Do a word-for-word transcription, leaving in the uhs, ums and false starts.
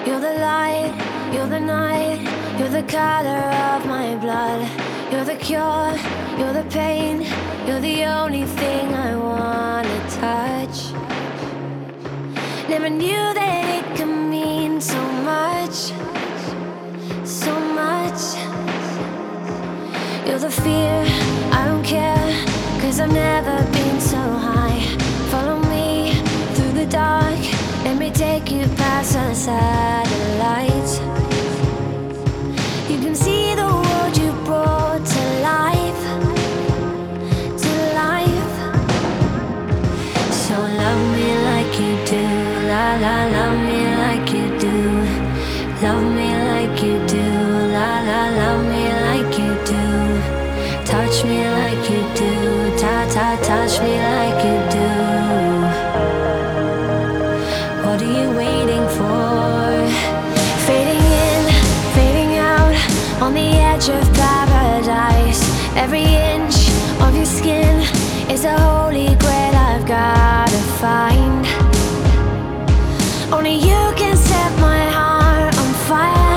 You're the light, you're the night, you're the color of my blood. You're the cure, you're the pain, you're the only thing I wanna touch. Never knew that it could mean so much, so much. You're the fear, I don't care, cause I've never been so high. Follow me through the dark, let me take you past the satellites. You can see the world you brought to life, to life. So love me like you do, la la, love me like you do. Love me like you do, la la, love me like you do. Touch me like you do, ta ta, touch me like you do. What are you waiting for? Fading in, fading out, on the edge of paradise. Every inch of your skin is a holy grail I've gotta find. Only you can set my heart on fire.